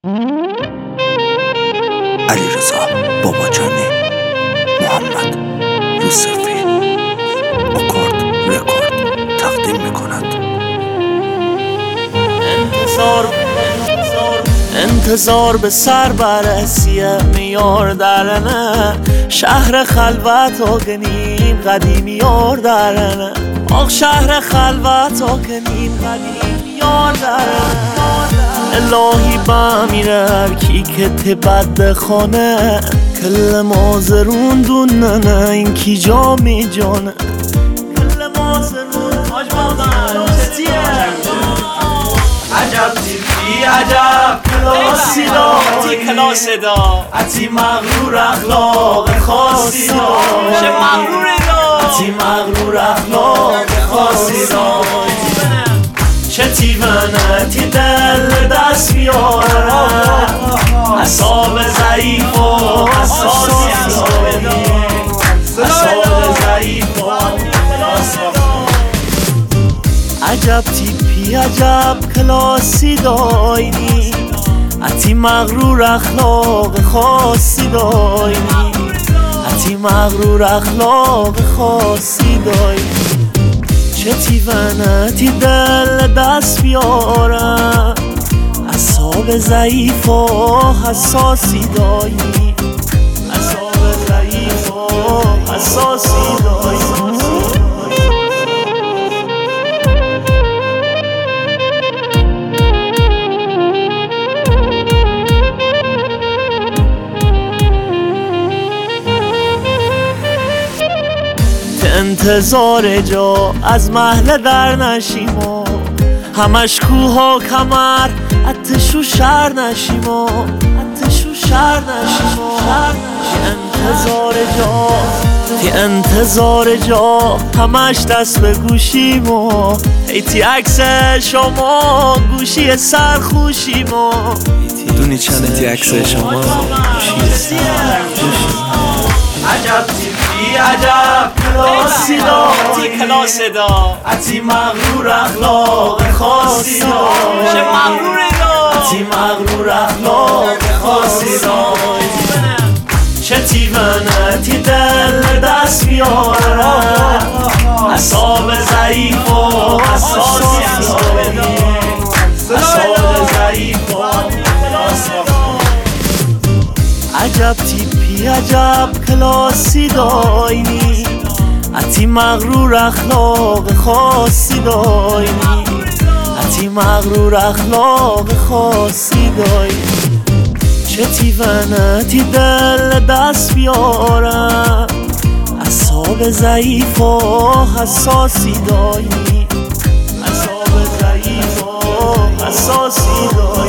علیرضا باباجانی، محمد یوسفی، آکورد رکورد تقدیم میکند. انتظار به سر برسیه میار درنه، شهر خلوت و گنیم قدیم یار درنه، آخ شهر خلوت و گنیم قدیم یار درنه. الهی بمیره کی که تبد خانه، کل مازرون دوننه این کی جا می جانه، کل مازرون آج بابا چتیه. عجب تیپی عجب کلاسی دا عتی مغرور اخلاق خاصی دا، چه مغروره دا عتی مغرور اخلاق خاصی دا، چه تیونه تی دل دست بیاره، اصاب ضعیف و حساسی اصاب ضعیف و عجب تیپی عجب کلاسی داینی، عتی مغرور اخلاق خاصی داینی، عتی مغرور اخلاق خاصی داینی، چه تیونه تی دل دست بیارم، اصاب ضعیف و حساسی داینی، اصاب ضعیف و حساسی داینی. انتظار جا از محله در نشیم و همش کوه و کمر اتش و شر نشیم و اتش و شر نشیم و انتظار جا همش دست به گوشیم و ایتی عکس شما گوشی سرخوشیم و دونی چند تی عکس شما گوشی سرخوشیم. عجب تیپی عجب کلاسی دا عتی مغرور اخلاق خاصی دا، چه مغروره دا عتی مغرور اخلاق خاصی دا، چه تیونه تی دل دست بیاره، اصاب ضعیف و حساسی اصاب ضعیف و عجب تیپی عجب کلاسی داینی، عتی مغرور اخلاق خاصی داینی، عتی مغرور اخلاق خاصی داینی، چه تیونه تی دل دست بیارم، اصاب ضعیف و حساسی داینی، اصاب ضعیف و حساسی داینی.